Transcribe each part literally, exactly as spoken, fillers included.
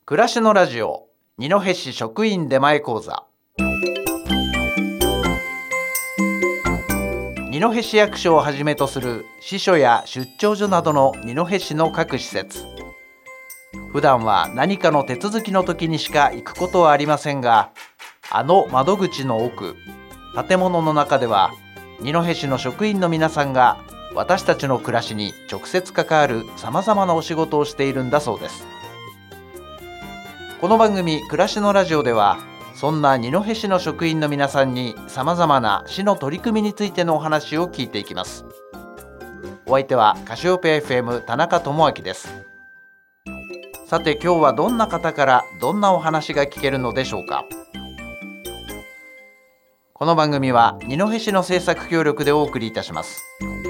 暮らしのラジオ二戸市職員出前講座。二戸市役所をはじめとする支所や出張所などの二戸市の各施設、普段は何かの手続きの時にしか行くことはありませんが、あの窓口の奥、建物の中では二戸市の職員の皆さんが私たちの暮らしに直接関わるさまざまなお仕事をしているんだそうです。この番組暮らしのラジオでは、そんな二戸市の職員の皆さんにさまざまな市の取り組みについてのお話を聞いていきます。お相手はカシオペア エフエム 田中智明です。さて、今日はどんな方からどんなお話が聞けるのでしょうか。この番組は二戸市の制作協力でお送りいたします。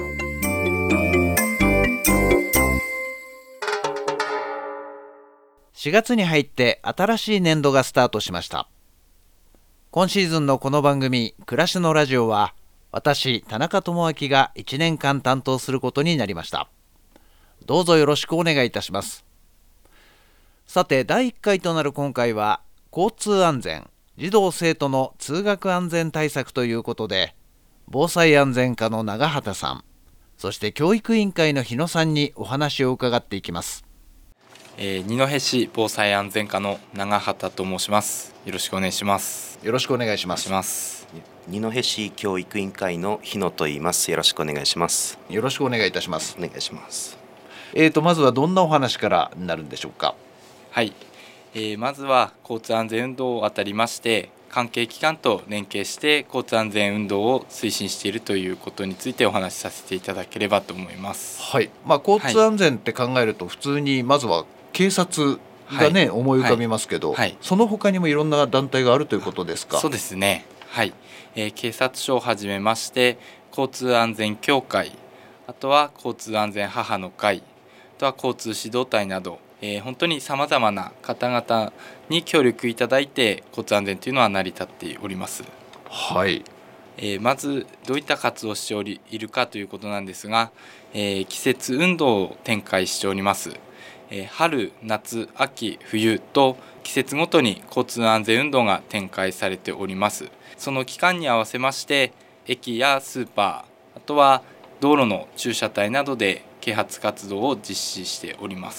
しがつに入って新しい年度がスタートしました。今シーズンのこの番組暮らしのラジオは、私田中智明がいちねんかん担当することになりました。どうぞよろしくお願いいたします。さて、だいいっかいとなる今回は、交通安全、児童生徒の通学安全対策ということで、防災安全課の永畑さん、そして教育委員会の日野さんにお話を伺っていきます。 えー、二戸市防災安全課の永畑と申します。よろしくお願いします。 よろしくお願いします。 します二戸市教育委員会の日野と言います。よろしくお願いします。 よろしくお願いいたします。 お願いします。 えーとまずはどんなお話からになるんでしょうか。 はい、えー、まずは交通安全運動をあたりまして関係機関と連携して交通安全運動を推進しているということについてお話しさせていただければと思います。 はい、まあ、交通安全って考えると普通にまずは警察がね、はい、思い浮かびますけど、はいはい、その他にもいろんな団体があるということですか。 そうですね、はい、えー、警察署をはじめまして交通安全協会、あとは交通安全母の会、あとは交通指導隊など、えー、本当にさまざまな方々に協力いただいて交通安全というのは成り立っております。 はい、 えー、まずどういった活動をしておりいるかということなんですが、えー、季節運動を展開しております。えー、春、夏、秋、冬と季節ごとに交通安全運動が展開されております。その期間に合わせまして駅やスーパー、あとは道路の駐車帯などで啓発活動を実施しております。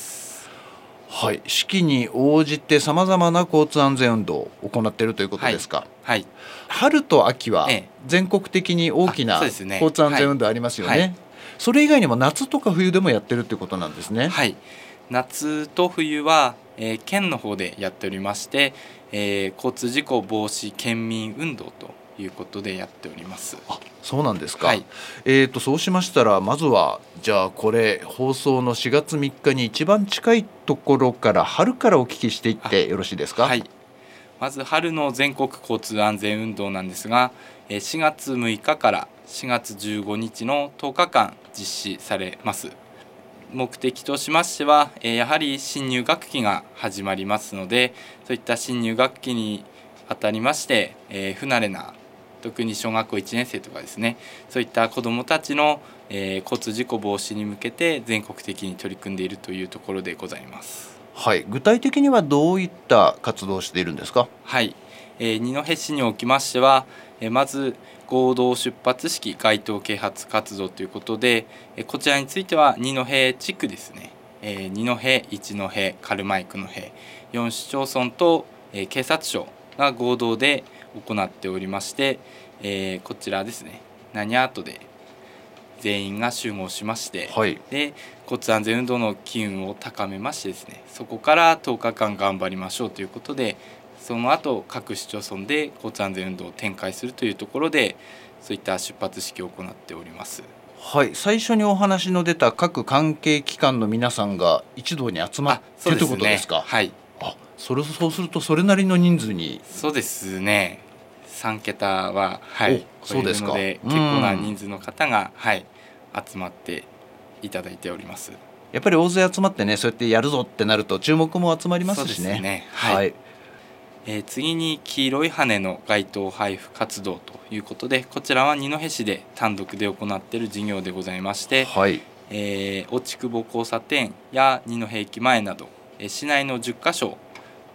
はい、四季に応じてさまざまな交通安全運動を行っているということですか。 はいはい、 春と秋は全国的に大きな交通安全運動ありますよね。はいはい、それ以外にも夏とか冬でもやってるということなんですね。 はい、夏と冬は、えー、県の方でやっておりまして、えー、交通事故防止県民運動ということでやっております。 あ、そうなんですか。 はい、 えーとそうしましたら、まずはじゃあこれ放送のしがつみっかに一番近いところから春からお聞きしていってよろしいですか。 はい、まず春の全国交通安全運動なんですが、しがつむいかからしがつじゅうごにちのとおかかん実施されます。目的としましては、やはり新入学期が始まりますので、そういった新入学期にあたりまして、えー、不慣れな、特に小学校いちねんせいとかですね、そういった子どもたちの、えー、交通事故防止に向けて全国的に取り組んでいるというところでございます。 はい、具体的にはどういった活動をしているんですか。 はい、えー、二戸市におきましては、えー、まず合同出発式街頭啓発活動ということで、えー、こちらについては二戸地区ですね、えー、二戸、一戸、軽米九戸、よん市町村と、えー、警察署が合同で行っておりまして、えー、こちらですね、何アートで全員が集合しまして、 はい、 で交通安全運動の機運を高めましてですね、そこからとおかかん頑張りましょうということで、その後各市町村で交通安全運動を展開するというところで、そういった出発式を行っております。 はい、最初にお話の出た各関係機関の皆さんが一堂に集まっているということですか。 はい、 あ、それそうするとそれなりの人数に。 そうですね、さんけたは、はい、 そうですか。 超えるので結構な人数の方が、はい、集まっていただいております。 やっぱり大勢集まってね、そうやってやるぞってなると注目も集まりますしね。 そうですね、はいはい、 えー、次に黄色い羽の街頭配布活動ということで、こちらは二戸市で単独で行っている事業でございまして、 はい、 えー、落久保交差点や二戸駅前など、えー、市内のじゅっかしょ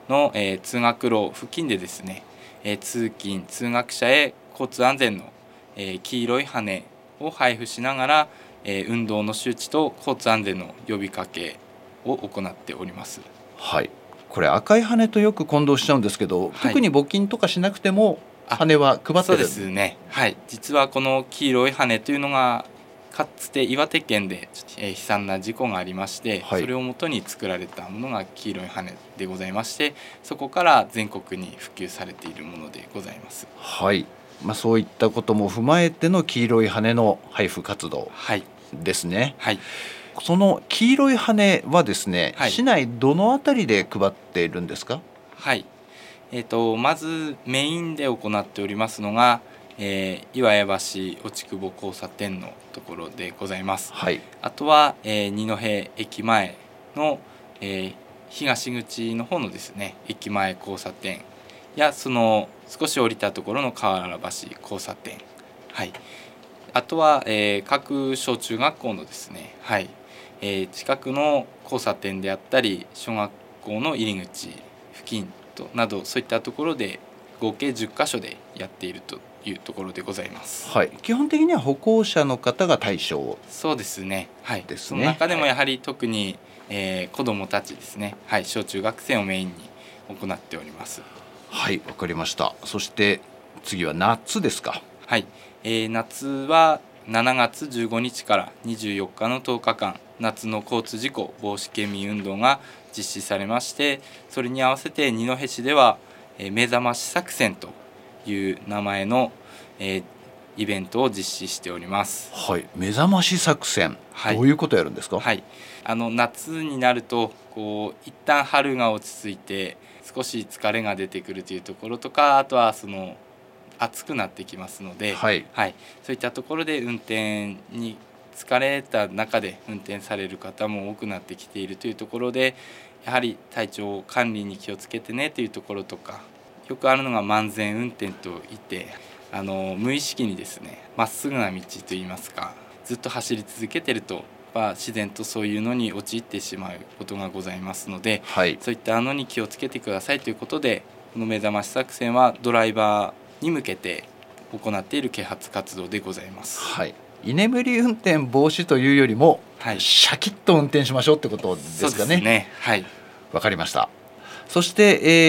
の、えー、通学路付近でですね、えー、通勤通学者へ交通安全の、えー、黄色い羽を配布しながら、えー、運動の周知と交通安全の呼びかけを行っております。 はい、これ赤い羽とよく混同しちゃうんですけど、 はい、 特に募金とかしなくても羽は配ってる。 そうですね、はい、実はこの黄色い羽というのがかつて岩手県で、えー、悲惨な事故がありまして、はい、それをもとに作られたものが黄色い羽でございまして、そこから全国に普及されているものでございます。 はい、まあ、そういったことも踏まえての黄色い羽の配布活動ですね。 はいはい、 その黄色い羽はですね、はい、市内どのあたりで配っているんですか？ はい、えーと、まずメインで行っておりますのが、えー、岩屋橋落久保交差点のところでございます。はい、あとは、えー、二戸駅前の、えー、東口の方のですね駅前交差点や、その少し降りたところの河原橋交差点、はい、あとは、えー、各小中学校のですね、はいえー、近くの交差点であったり小学校の入り口付近となど、そういったところで合計じゅっかしょでやっているというところでございます。 はい、基本的には歩行者の方が対象。 そうですね、はい、その中でもやはり特に、はいえー、子どもたちですね、はい、小中学生をメインに行っております。 はい、わかりました。そして次は夏ですか？ はい、えー、夏はしちがつじゅうごにちからにじゅうよっかのとおかかん、夏の交通事故防止県民運動が実施されまして、それに合わせて二戸市では、えー、目覚まし作戦という名前の、えー、イベントを実施しております。 はい、目覚まし作戦、はい、どういうことやるんですか？ はい、あの夏になるとこう一旦春が落ち着いて少し疲れが出てくるというところとか、あとはその暑くなってきますので、はいはい、そういったところで運転に疲れた中で運転される方も多くなってきているというところで、やはり体調管理に気をつけてねというところとか、よくあるのが慢前運転といって、あの無意識にですねまっすぐな道といいますか、ずっと走り続けてると自然とそういうのに陥ってしまうことがございますので、はい、そういったのに気をつけてくださいということで、この目覚まし作戦はドライバーに向けて行っている啓発活動でございます。 はい、居眠り運転防止というよりも、はい、シャキッと運転しましょうってことですかね。 そうですね、はい、 わかりました。そして、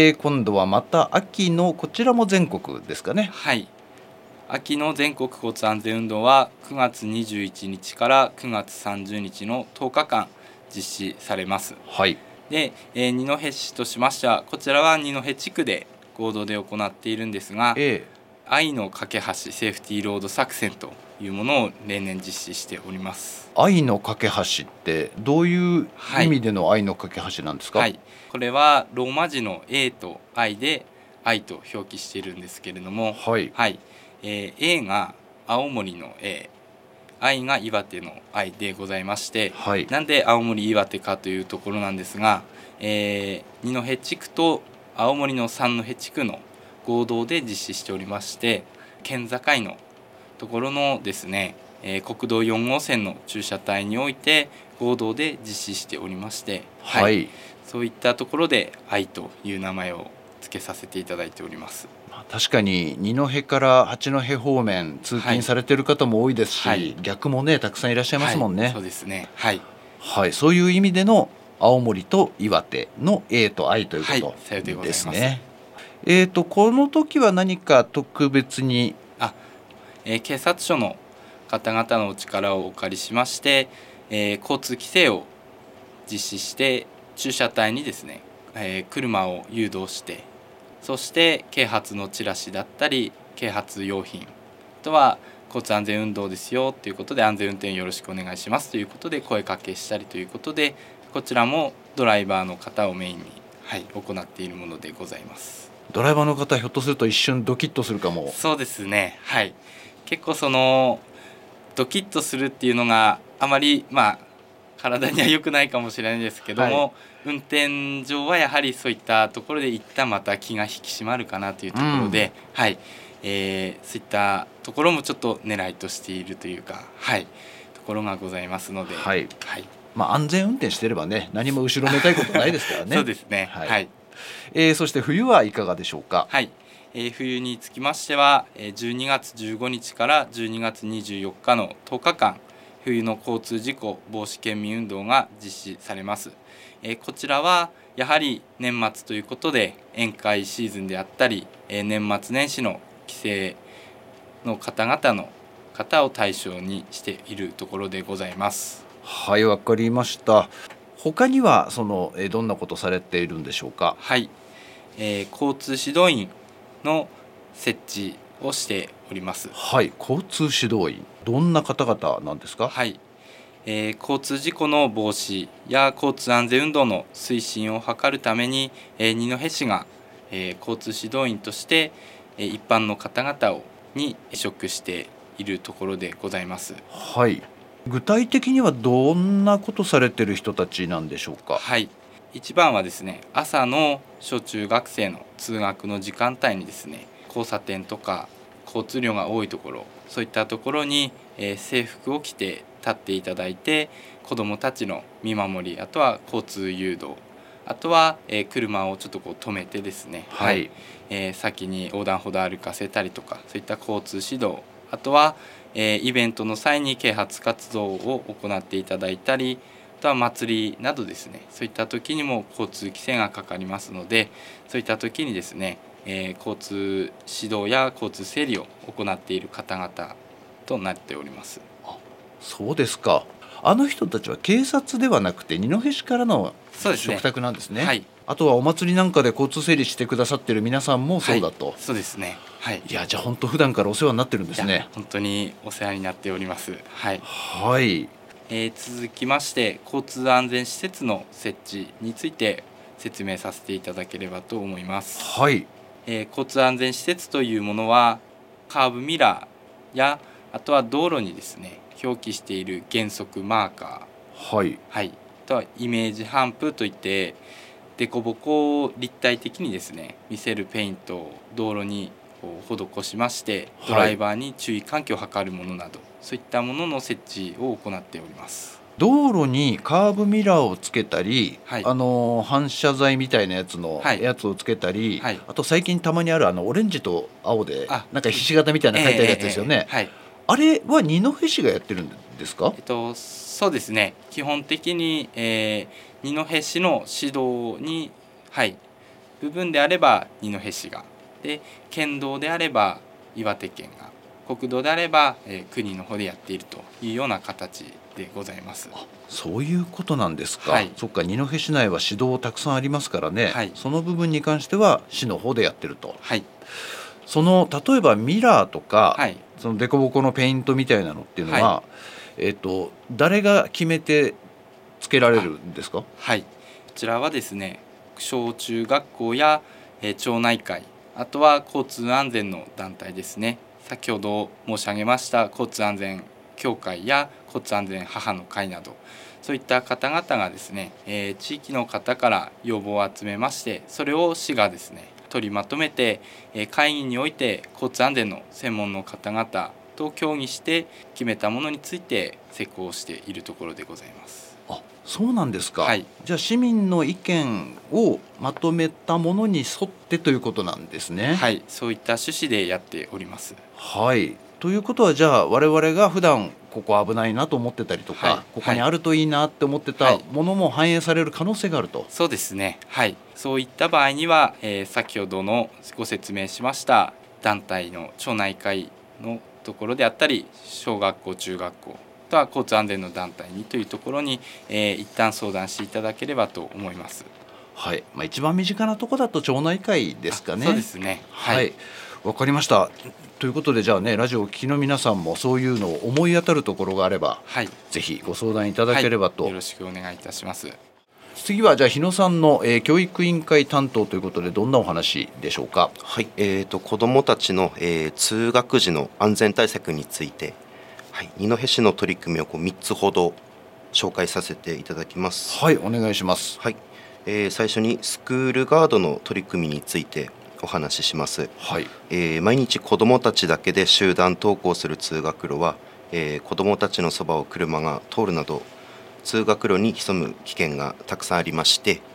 えー、今度はまた秋のこちらも全国ですかね。 はい、秋の全国交通安全運動はくがつにじゅういちにちからくがつさんじゅうにちのとおかかん実施されます。 はい、 で、えー、二戸市としましては、こちらは二戸地区で合同で行っているんですが、ええ、愛の架け橋セーフティーロード作戦というものを例年実施しております。 愛の架け橋ってどういう意味での愛の架け橋なんですか？ はいはい、これはローマ字の A と I で愛と表記しているんですけれども、はいはいえー、A が青森の A、 I が岩手の I でございまして、はい、なんで青森岩手かというところなんですが、えー、二戸地区と青森の三戸地区の合同で実施しておりまして、県境のところのですね、えー、国道よんごうせんの駐車帯において合同で実施しておりまして、はいはい、そういったところで愛という名前を付けさせていただいております。 確かに二戸から八戸方面通勤されている方も多いですし、はい、逆もねたくさんいらっしゃいますもんね。 はい、そうですね、はいはい、そういう意味での青森と岩手の A と I ということですね。はい、えーと、この時は何か特別にあ、えー、警察署の方々のお力をお借りしまして、えー、交通規制を実施して駐車帯にですね、えー、車を誘導して、そして啓発のチラシだったり啓発用品、あとは交通安全運動ですよということで安全運転よろしくお願いしますということで声かけしたりということで、こちらもドライバーの方をメインに、はい、行っているものでございます。 ドライバーの方ひょっとすると一瞬ドキッとするかも。 そうですね、はい、結構そのドキッとするっていうのがあまりまあ体には良くないかもしれないですけども、はい、運転上はやはりそういったところで一旦また気が引き締まるかなというところで、うん、はいえー、そういったところもちょっと狙いとしているというか、はい、ところがございますので、 はいはい、まあ、安全運転してればね何も後ろめたいことないですからね。 そうですね、はいはい、 えー、そして冬はいかがでしょうか。 はい、えー、冬につきましてはじゅうにがつじゅうごにちからじゅうにがつにじゅうよっかのとおかかん、冬の交通事故防止県民運動が実施されます。えー、こちらはやはり年末ということで宴会シーズンであったり、えー、年末年始の帰省の方々の方を対象にしているところでございます。 はい、わかりました。他にはその、えー、どんなことされているんでしょうか。 はい、えー、交通指導員の設置をしております。 はい、交通指導員、どんな方々なんですか。 はい、えー、交通事故の防止や交通安全運動の推進を図るために、えー、二戸市が、えー、交通指導員として、えー、一般の方々をに委嘱しているところでございます。 はい、具体的にはどんなことされている人たちなんでしょうか。 はい、一番はですね、朝の小中学生の通学の時間帯にですね、交差点とか交通量が多いところ、そういったところに、えー、制服を着て立っていただいて、子どもたちの見守り、あとは交通誘導、あとは、えー、車をちょっとこう止めてですね、 はい、 えー、先に横断歩道歩かせたりとか、そういった交通指導、あとは、えー、イベントの際に啓発活動を行っていただいたり、あとは祭りなどですね、そういった時にも交通規制がかかりますので、そういった時にですね、えー、交通指導や交通整理を行っている方々となっております。 あ、そうですか。あの人たちは警察ではなくて二戸市からの嘱託なんですね。 はい、 あとはお祭りなんかで交通整理してくださっている皆さんもそうだと。 はい、そうですね。はい、 いや、じゃあ本当普段からお世話になってるんですね。 本当にお世話になっております。はい、 はい、 えー、続きまして交通安全施設の設置について説明させていただければと思います。 はい、 えー、交通安全施設というものはカーブミラーやあとは道路にですね表記している減速マーカー、はいはい、あとはイメージハンプといって凸凹を立体的にですね見せるペイントを道路に施しまして、ドライバーに注意喚起を図るものなど、はい、そういったものの設置を行っております。 道路にカーブミラーをつけたり、 はい、 あの反射材みたいなやつのやつをつけたり、はい、あと最近たまにあるあのオレンジと青でなんかひし形みたいな書いてあるやつですよね。 えーえーはい、 あれは二戸市がやってるんですか。 えっと、そうですね、基本的に、えー、二戸市の指導に、はい、部分であれば二戸市がで、県道であれば岩手県が、国道であれば、えー、国の方でやっているというような形でございます。 あ、そういうことなんですか。 はい、 そっか、二戸市内は市道たくさんありますからね、 はい、 その部分に関しては市の方でやってると。 はい、 その例えばミラーとか、 はい、 その凸凹のペイントみたいなのっていうのは、はい、えーと、誰が決めてつけられるんですか。 はい、こちらはですね、小中学校や、えー、町内会、あとは交通安全の団体ですね、先ほど申し上げました交通安全協会や交通安全母の会など、そういった方々がですね、えー、地域の方から要望を集めまして、それを市がですね取りまとめて、えー、会議において交通安全の専門の方々と協議して決めたものについて施行しているところでございます。 あ、そうなんですか。 はい、 じゃあ市民の意見をまとめたものに沿ってということなんですね。 はい、そういった趣旨でやっております。 はい、ということはじゃあ我々が普段ここ危ないなと思ってたりとか、はい、ここにあるといいなって思ってたものも反映される可能性があると。はい、 そうですね。はい、そういった場合には、えー、先ほどのご説明しました団体の町内会のところであったり、小学校中学校とは交通安全の団体にというところに、えー、一旦相談していただければと思います。 はい、まあ、一番身近なところだと町内会ですかね。 そうですね。はい、 はい、わかりました。ということでじゃあね、ラジオをお聞きの皆さんもそういうのを思い当たるところがあれば、はい、ぜひご相談いただければと、 はい、よろしくお願いいたします。 次はじゃあ日野さんの、えー、教育委員会担当ということでどんなお話でしょうか。 はい、えーと、子どもたちの、えー、通学時の安全対策について、はい、二戸市の取り組みをこうみっつほど紹介させていただきます。 はい、お願いします。 はい、えー、最初にスクールガードの取り組みについてお話しします。はい、えー、毎日子どもたちだけで集団登校する通学路は、えー、子どもたちのそばを車が通るなど通学路に潜む危険がたくさんありまして、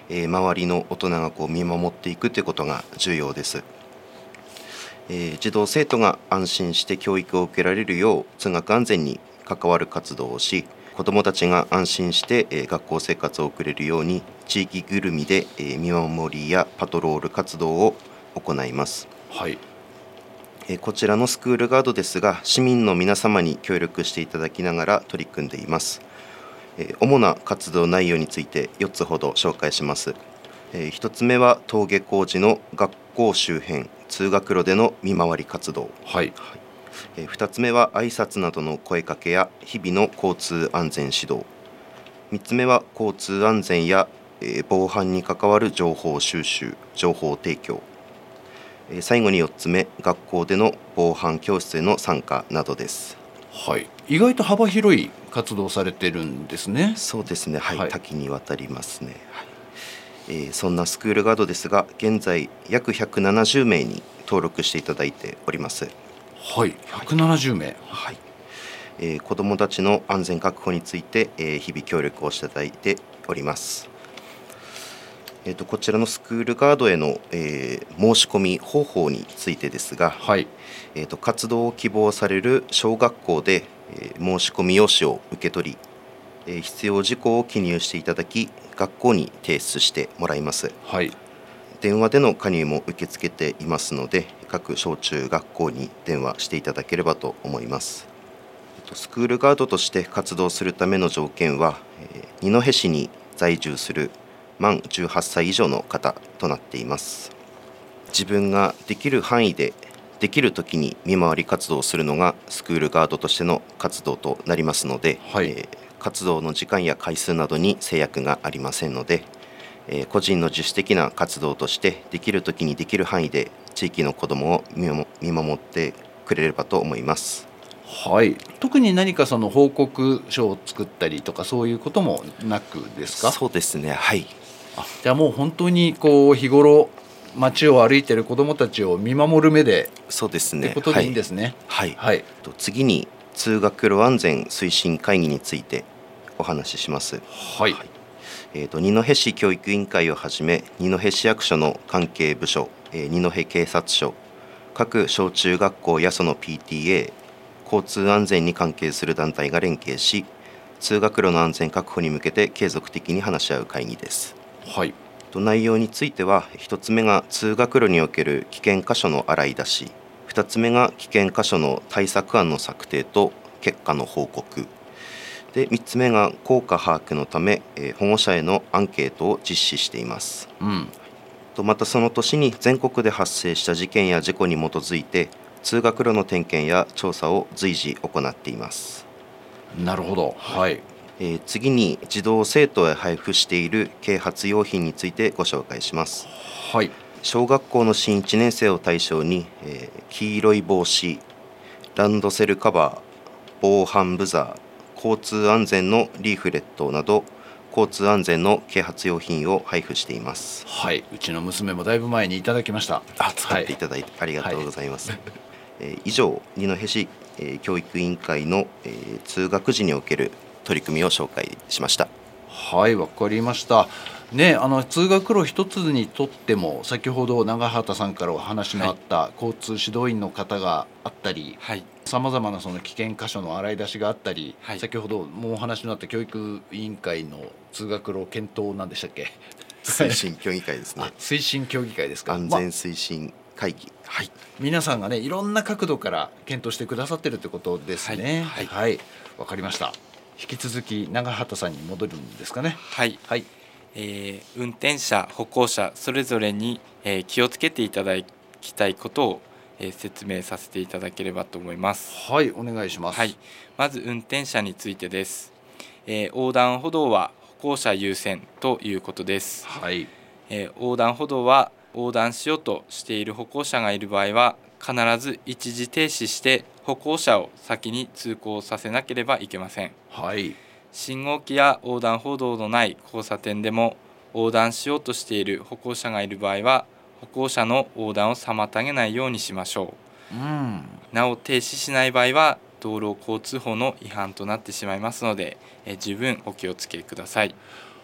えー、周りの大人がこう見守っていくということが重要です。えー、児童生徒が安心して教育を受けられるよう通学安全に関わる活動をし、子どもたちが安心して、えー、学校生活を送れるように地域ぐるみで、えー、見守りやパトロール活動を行います。 はい。 えー、こちらのスクールガードですが、市民の皆様に協力していただきながら取り組んでいます。えー、主な活動内容についてよっつほど紹介します。えー、ひとつめは登下校時の学校周辺通学路での見回り活動。 はい。 はい。えー、ふたつめは挨拶などの声かけや日々の交通安全指導。みっつめは交通安全や、えー、防犯に関わる情報収集情報提供。えー、最後によっつめ、学校での防犯教室への参加などです。 はい。意外と幅広い活動されてるんですね。 そうですね、はい、 はい、 多岐にわたりますね。はい。えー、そんなスクールガードですが、現在約ひゃくななじゅうめいに登録していただいております。 はい、ひゃくななじゅうめい。 はい。えー、子どもたちの安全確保について、えー、日々協力をしていただいております。えー、とこちらのスクールガードへの、えー、申し込み方法についてですが、 はい。 えー、と活動を希望される小学校で、えー、申し込み用紙を受け取り、えー、必要事項を記入していただき、学校に提出してもらいます。 はい。 電話での加入も受け付けていますので、各小中学校に電話していただければと思います。スクールガードとして活動するための条件は、二戸市に在住する満じゅうはっさい以上の方となっています。自分ができる範囲でできるときに見回り活動をするのがスクールガードとしての活動となりますので、 はい。 えー、活動の時間や回数などに制約がありませんので、えー、個人の自主的な活動としてできるときにできる範囲で地域の子どもを見守ってくれればと思います。 はい。特に何かその報告書を作ったりとかそういうこともなくですか？ そうですね、はい。 あ、じゃあもう本当にこう日頃街を歩いている子どもたちを見守る目で、 そうですね、 ってことでいいんですね。 はい、 はい。 と次に通学路安全推進会議についてお話しします。 はい。 はい。えー、と二戸市教育委員会をはじめ二戸市役所の関係部署、えー、二戸警察署、各小中学校やその ピーティーエー、 交通安全に関係する団体が連携し、通学路の安全確保に向けて継続的に話し合う会議です。 はい。 と内容については、ひとつめが通学路における危険箇所の洗い出し、ふたつめが危険箇所の対策案の策定と結果の報告で、みっつめが効果把握のため、えー、保護者へのアンケートを実施しています。 うん。 とまたその年に全国で発生した事件や事故に基づいて通学路の点検や調査を随時行っています。 なるほど。はい。 えー、次に児童生徒へ配布している啓発用品についてご紹介します。 はい。 小学校の新いちねん生を対象に、えー、黄色い帽子、ランドセルカバー、防犯ブザー、交通安全のリーフレットなど交通安全の啓発用品を配布しています。 はい。うちの娘もだいぶ前にいただきました。 あ、使っていただいてありがとうございます。はい。えー、以上、二戸市、えー、教育委員会の、えー、通学時における取り組みを紹介しました。 はい、わかりました。ね、あの通学路一つにとっても先ほど永畑さんからお話のあった、はい、交通指導員の方があったり、さまざまなその危険箇所の洗い出しがあったり、はい、先ほどもお話のあった教育委員会の通学路検討なんでしたっけ？ 推進協議会ですね。 推進協議会ですか。 安全推進会議、ま、はい。 皆さんがね、いろんな角度から検討してくださってるってことですね。はい、はい、わかりました。引き続き永畑さんに戻るんですかね。 はい、はい。えー、運転者、歩行者それぞれに、えー、気をつけていただきたいことを、えー、説明させていただければと思います。 はい、お願いします。 はい、まず運転者についてです。えー、横断歩道は歩行者優先ということです。 はい。 えー、横断歩道は横断しようとしている歩行者がいる場合は必ず一時停止して歩行者を先に通行させなければいけません。 はい。 信号機や横断歩道のない交差点でも横断しようとしている歩行者がいる場合は歩行者の横断を妨げないようにしましょう。 うん、 なお停止しない場合は道路交通法の違反となってしまいますので、え十分お気をつけください。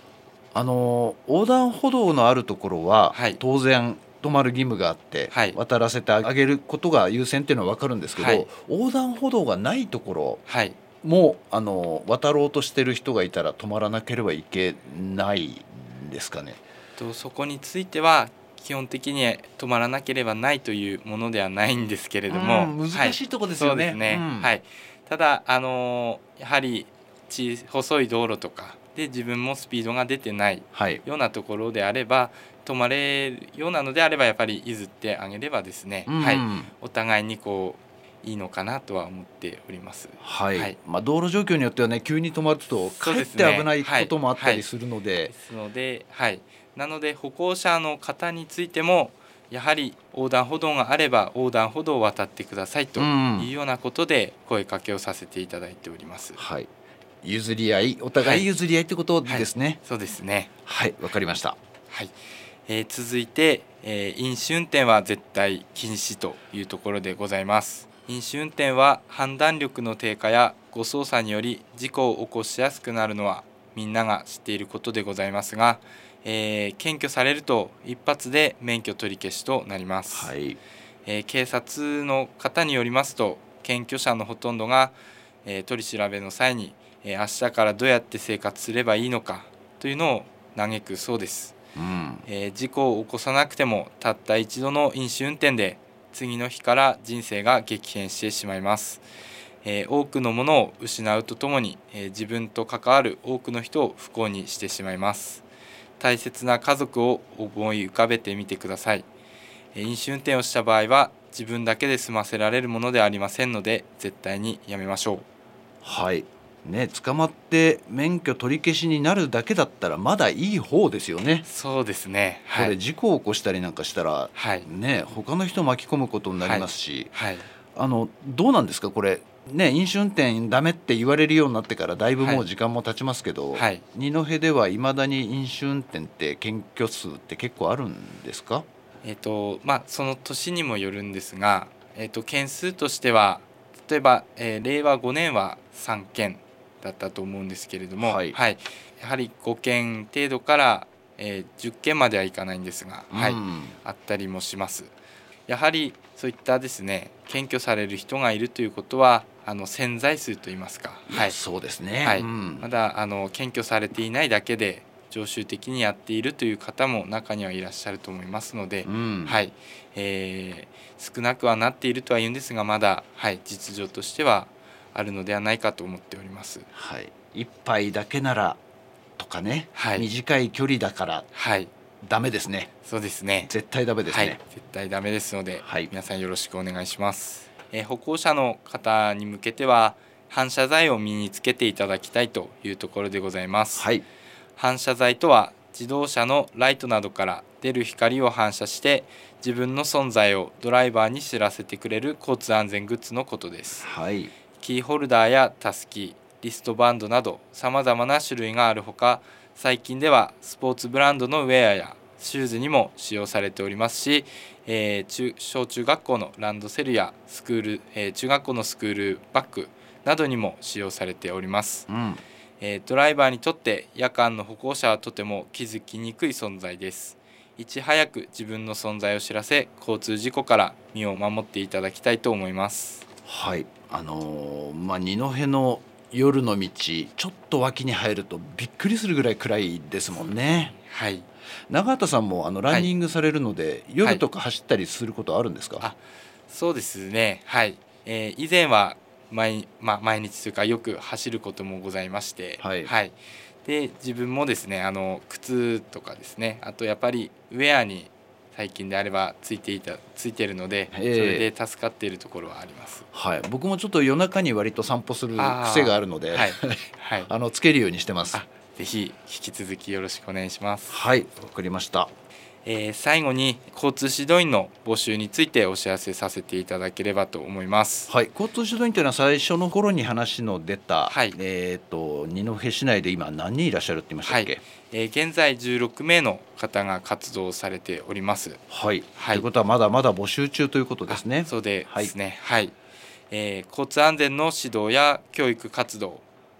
あの横断歩道のあるところは、 はい、 当然止まる義務があって、はい、渡らせてあげることが優先っていうのは分かるんですけど、はい、横断歩道がないところも、あの渡ろうとしてる人がいたら止まらなければいけないんですかね。 とそこについては基本的に止まらなければないというものではないんですけれども、 うん、難しいところですよね。 はい、そうですね、 うん、 はい、ただあのやはり細い道路とかで自分もスピードが出てないようなところであれば、はい、止まれるようなのであればやっぱり譲ってあげればですね、うん、はい、お互いにこういいのかなとは思っております。 はい、はい、まあ、道路状況によってはね急に止まるとかえって危ないこともあったりするので、はいはい、 ですので、はい、なので歩行者の方についてもやはり横断歩道があれば横断歩道を渡ってくださいというようなことで声かけをさせていただいております。 うん、はい、譲り合い、お互い譲り合いってことですね。 はいはい、そうですね。 はい、わかりました。 はい、えー、続いて、えー、飲酒運転は絶対禁止というところでございます。飲酒運転は判断力の低下や誤操作により事故を起こしやすくなるのはみんなが知っていることでございますが、えー、検挙されると一発で免許取り消しとなります。はい、えー、警察の方によりますと検挙者のほとんどが、えー、取り調べの際に、えー、明日からどうやって生活すればいいのかというのを嘆くそうです。うん、えー、事故を起こさなくてもたった一度の飲酒運転で次の日から人生が激変してしまいます。えー、多くのものを失うとともに、えー、自分と関わる多くの人を不幸にしてしまいます。大切な家族を思い浮かべてみてください。えー、飲酒運転をした場合は自分だけで済ませられるものではありませんので絶対にやめましょう。 はいね、捕まって免許取り消しになるだけだったらまだいい方ですよね。 そうですね、はい、 これ事故を起こしたりなんかしたら、はい、ね、他の人を巻き込むことになりますし、はいはい、あのどうなんですかこれ、ね、飲酒運転ダメって言われるようになってからだいぶもう時間も経ちますけど、はいはい、二戸ではいまだに飲酒運転って検挙数って結構あるんですか？ えーとまあ、その年にもよるんですが、えーと件数としては例えば、えー、れいわごねんはさんけんだったと思うんですけれども、はいはい、やはりごけん程度から、えー、じゅっけんまではいかないんですが、はい、あったりもします。やはりそういったですね検挙される人がいるということはあの潜在数といいますか、 はい、そうですね、 はい、 うん、 まだあの検挙されていないだけで常習的にやっているという方も中にはいらっしゃると思いますので、うんはいえー、少なくはなっているとは言うんですがまだ、はい、実情としてはあるのではないかと思っております。 はい、一杯だけならとかね、はい、短い距離だから、はい、ダメですね。 そうですね、 絶対ダメですね、はい、 絶対ダメですので、はい、皆さんよろしくお願いします。えー、歩行者の方に向けては反射材を身につけていただきたいというところでございます。はい、反射材とは自動車のライトなどから出る光を反射して自分の存在をドライバーに知らせてくれる交通安全グッズのことです。はい、キーホルダーやタスキ、リストバンドなどさまざまな種類があるほか、最近ではスポーツブランドのウェアやシューズにも使用されておりますし、えー、中小中学校のランドセルやスクール、えー、中学校のスクールバッグなどにも使用されております。うんえー、ドライバーにとって夜間の歩行者はとても気づきにくい存在です。いち早く自分の存在を知らせ交通事故から身を守っていただきたいと思います。 はい、あのーまあ、二戸の夜の道ちょっと脇に入るとびっくりするぐらい暗いですもんね。はい、永畑さんもあのランニングされるので、はい、夜とか走ったりすることあるんですか？ あ、そうですね、はい、えー、以前は毎、まあ、毎日というかよく走ることもございまして、はいはい、で自分もですねあの靴とかですね、あとやっぱりウェアに最近であればついていたついているので、それで助かっているところはあります。 はい、僕もちょっか夜中に割と散歩する癖があるので、はいはい、あのつけるようにしてます。 ぜひ引き続きよろしくお願いします。 はい、わかりました。 えー、最後に交通指導員の募集についてお知らせさせていただければと思います。 はい、交通指導員というのは最初の頃に話の出た、はい、えー、と二戸市内で今何人いらっしゃるって言いましたっけ？はい、 えー、現在じゅうろくめいの方が活動されております。 はい、はい、ということはまだまだ募集中ということですね。 そうですね、はいはい、えー、交通安全の指導や教育活動、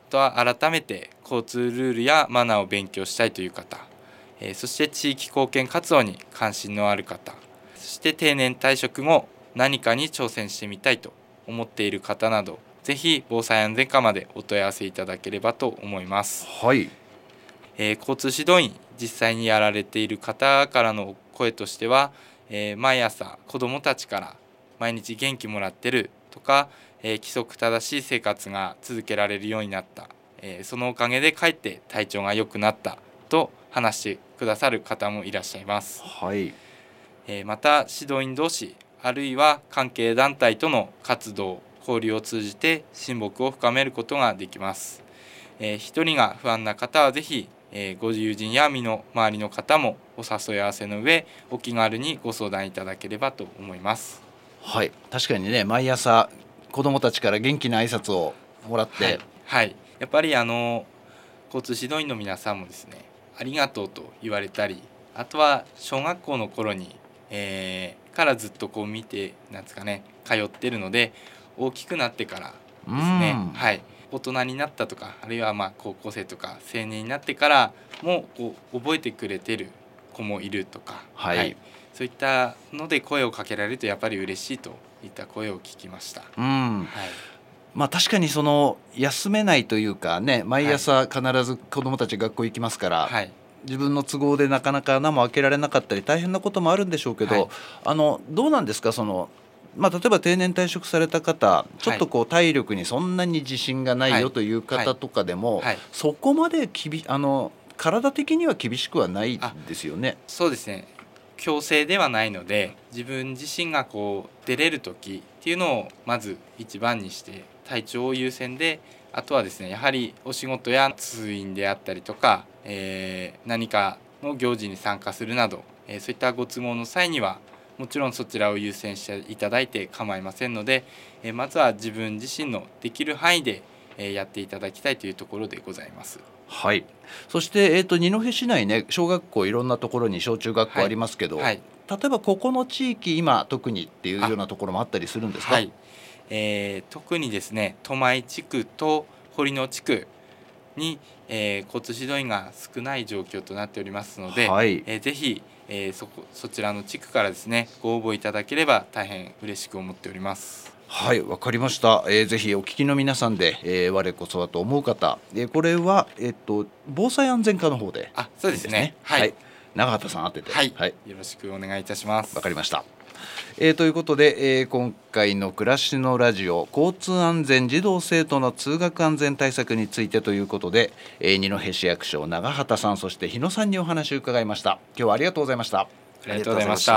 とは改めて交通ルールやマナーを勉強したいという方、えー、そして地域貢献活動に関心のある方、そして定年退職後何かに挑戦してみたいと思っている方など、ぜひ防災安全課までお問い合わせいただければと思います。 はい、 えー、交通指導員実際にやられている方からの声としては、えー、毎朝子どもたちから毎日元気もらってるとか、えー、規則正しい生活が続けられるようになった、えー、そのおかげでかえって体調が良くなったと話してくださる方もいらっしゃいます。 はい、 えー、また指導員同士あるいは関係団体との活動交流を通じて親睦を深めることができます。えー、一人が不安な方はぜひ、えー、ご友人や身の回りの方もお誘い合わせの上お気軽にご相談いただければと思います。 はい、確かにね、毎朝子どもたちから元気な挨拶をもらって、 はいはい、やっぱりあの交通指導員の皆さんもですね、ありがとうと言われたり、あとは小学校の頃に、えー、からずっとこう見てなんですかね、通ってるので、大きくなってからですね、はい、大人になったとか、あるいはまあ高校生とか青年になってからもこう覚えてくれてる子もいるとか、 はいはい、 そういったので声をかけられるとやっぱり嬉しいといった声を聞きました。 うん、はい、まあ、確かにその休めないというかね、毎朝必ず子どもたち学校行きますから、はい、自分の都合でなかなか穴も開けられなかったり大変なこともあるんでしょうけど、はい、あのどうなんですか、そのまあ、例えば定年退職された方、ちょっとこう体力にそんなに自信がないよという方とかでも、はいはいはい、そこまできびあの体的には厳しくはないですよね。 そうですね、強制ではないので、自分自身がこう出れる時っていうのをまず一番にして体調を優先で、あとはですね、やはりお仕事や通院であったりとか、えー、何かの行事に参加するなど、えー、そういったご都合の際にはもちろんそちらを優先していただいて構いませんので、えー、まずは自分自身のできる範囲で、えー、やっていただきたいというところでございます。 はい、そして、えーと、二戸市内ね、小学校いろんなところに小中学校ありますけど、はいはい、例えばここの地域今特にっていうようなところもあったりするんですか？ はい、えー、特にですね、戸前地区と堀野地区に、えー、交通指導員が少ない状況となっておりますので、はい、えー、ぜひ、えー、そこそちらの地区からですねご応募いただければ大変嬉しく思っております。 はい、わかりました、えー、ぜひお聞きの皆さんで、えー、我こそはと思う方、えー、これは、えー、と防災安全課の方で、 あ、そうですね、 はい、はい、永畑さん当てて、 はいはい、よろしくお願いいたします。 わかりました。えー、ということで、えー、今回の暮らしのラジオ、交通安全児童生徒の通学安全対策についてということで、えー、二戸市役所永畑さん、そして日野さんにお話を伺いました。今日はありがとうございました。 ありがとうございました。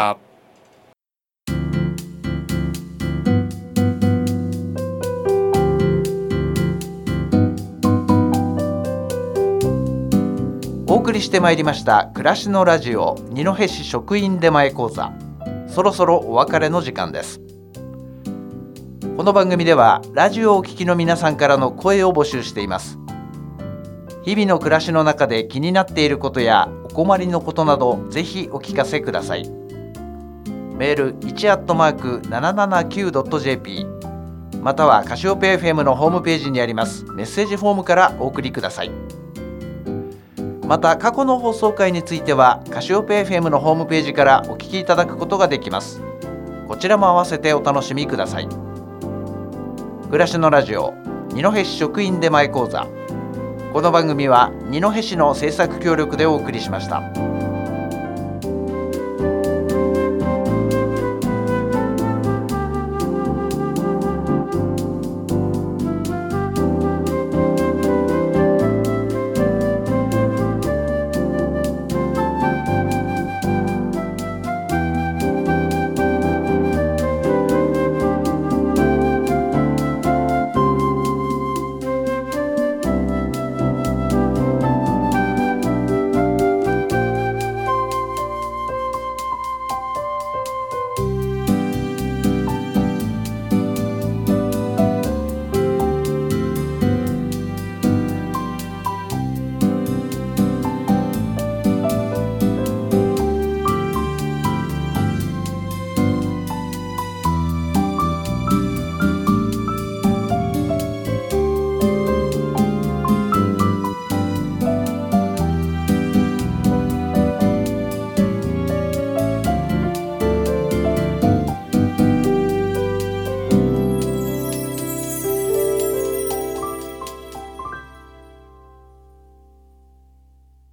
お送りしてまいりました暮らしのラジオ二戸市職員出前講座、そろそろお別れの時間です。この番組ではラジオをお聞きの皆さんからの声を募集しています。日々の暮らしの中で気になっていることやお困りのことなど、ぜひお聞かせください。メール いち アットマーク ななななきゅう ドット ジェーピー またはカシオペ エフエム のホームページにありますメッセージフォームからお送りください。また過去の放送回についてはカシオペ エフエム のホームページからお聞きいただくことができます。こちらも合わせてお楽しみください。暮らしのラジオ二戸市職員出前講座、この番組は二戸市の制作協力でお送りしました。